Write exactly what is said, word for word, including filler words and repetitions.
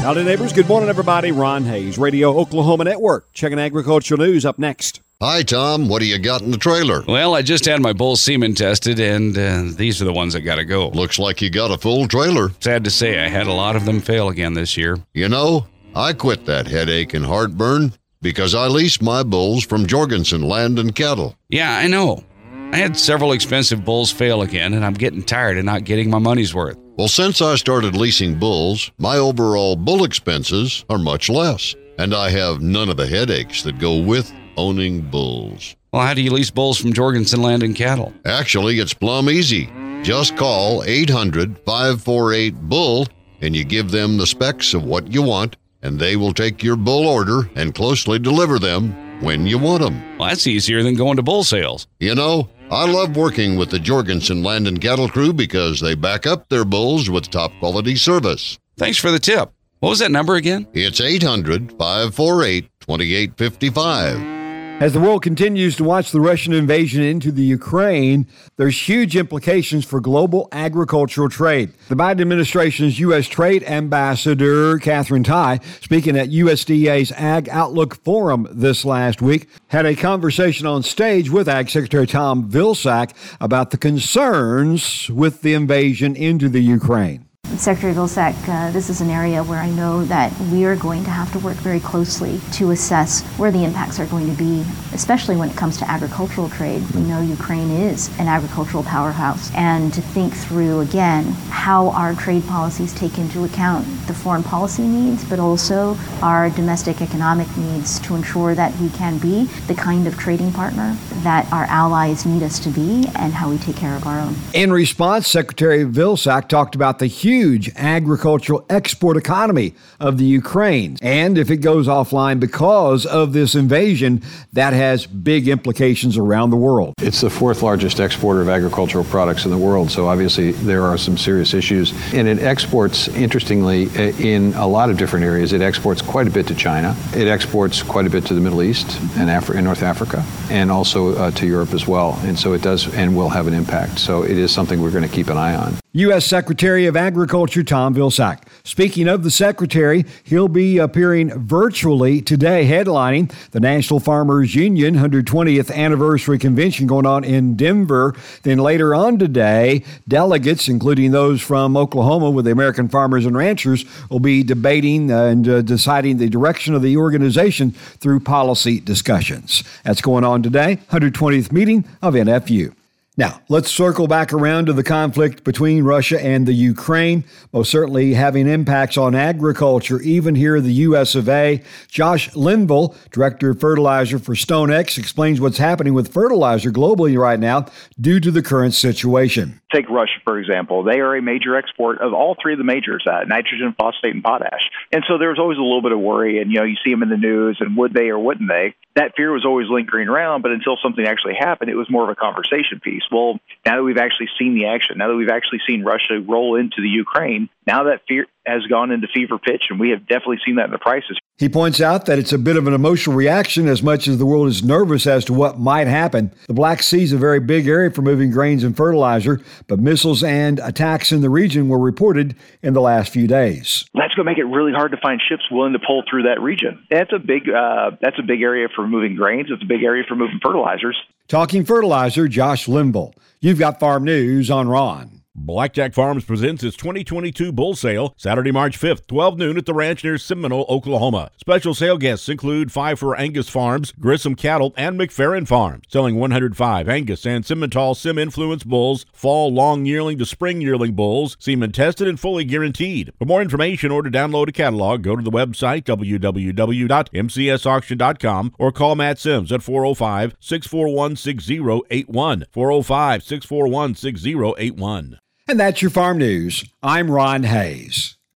Howdy, neighbors. Good morning, everybody. Ron Hayes, Radio Oklahoma Network. Checking agricultural news up next. Hi, Tom. What do you got in the trailer? Well, I just had my bull semen tested, and uh, these are the ones that got to go. Looks like you got a full trailer. Sad to say, I had a lot of them fail again this year. You know, I quit that headache and heartburn because I leased my bulls from Jorgensen Land and Cattle. Yeah, I know. I had several expensive bulls fail again, and I'm getting tired of not getting my money's worth. Well, since I started leasing bulls, my overall bull expenses are much less, and I have none of the headaches that go with owning bulls. Well, how do you lease bulls from Jorgensen Land and Cattle? Actually, it's plumb easy. Just call eight hundred, five four eight, bull, and you give them the specs of what you want, and they will take your bull order and closely deliver them when you want them. Well, that's easier than going to bull sales. You know, I love working with the Jorgensen Land and Cattle crew because they back up their bulls with top-quality service. Thanks for the tip. What was that number again? It's eight hundred, five four eight, two eight five five. As the world continues to watch the Russian invasion into the Ukraine, there's huge implications for global agricultural trade. The Biden administration's U S Trade Ambassador, Catherine Tai, speaking at U S D A's Ag Outlook Forum this last week, had a conversation on stage with Ag Secretary Tom Vilsack about the concerns with the invasion into the Ukraine. Secretary Vilsack, uh, this is an area where I know that we are going to have to work very closely to assess where the impacts are going to be, especially when it comes to agricultural trade. We know Ukraine is an agricultural powerhouse, and to think through, again, how our trade policies take into account the foreign policy needs, but also our domestic economic needs to ensure that we can be the kind of trading partner that our allies need us to be, and how we take care of our own. In response, Secretary Vilsack talked about the huge huge agricultural export economy of the Ukraine. And if it goes offline because of this invasion, that has big implications around the world. It's the fourth largest exporter of agricultural products in the world, so obviously there are some serious issues. And it exports, interestingly, in a lot of different areas. It exports quite a bit to China. It exports quite a bit to the Middle East and, Afri- and North Africa, and also uh, to Europe as well. And so it does and will have an impact. So it is something we're going to keep an eye on. U S Secretary of Agriculture Tom Vilsack. Speaking of the Secretary, he'll be appearing virtually today, headlining the National Farmers Union one hundred twentieth Anniversary Convention going on in Denver. Then later on today, delegates, including those from Oklahoma with the American Farmers and Ranchers, will be debating and uh, deciding the direction of the organization through policy discussions. That's going on today, one hundred twentieth meeting of N F U. Now, let's circle back around to the conflict between Russia and the Ukraine, most certainly having impacts on agriculture, even here in the U S of A. Josh Linville, Director of Fertilizer for StoneX, explains what's happening with fertilizer globally right now due to the current situation. Take Russia, for example. They are a major export of all three of the majors, uh, nitrogen, phosphate, and potash. And so there's always a little bit of worry, and, you know, you see them in the news, and would they or wouldn't they? That fear was always lingering around, but until something actually happened, it was more of a conversation piece. Well, now that we've actually seen the action, now that we've actually seen Russia roll into the Ukraine, now that fear has gone into fever pitch, and we have definitely seen that in the prices. He points out that it's a bit of an emotional reaction as much as the world is nervous as to what might happen. The Black Sea is a very big area for moving grains and fertilizer, but missiles and attacks in the region were reported in the last few days. That's going to make it really hard to find ships willing to pull through that region. That's a big, uh, that's a big area for moving grains. It's a big area for moving fertilizers. Talking fertilizer, Josh Linville. You've got Farm News on Ron. Blackjack Farms presents its twenty twenty-two bull sale Saturday, March fifth, twelve noon at the ranch near Seminole, Oklahoma. Special sale guests include five for Angus Farms, Grissom Cattle, and McFerrin Farms, selling one hundred five Angus and Simmental Sim-influenced bulls, fall long yearling to spring yearling bulls, semen tested and fully guaranteed. For more information or to download a catalog, go to the website w w w dot m c s auction dot com or call Matt Sims at four oh five, six four one, six oh eight one, four oh five, six four one, six oh eight one. And that's your Farm News. I'm Ron Hayes.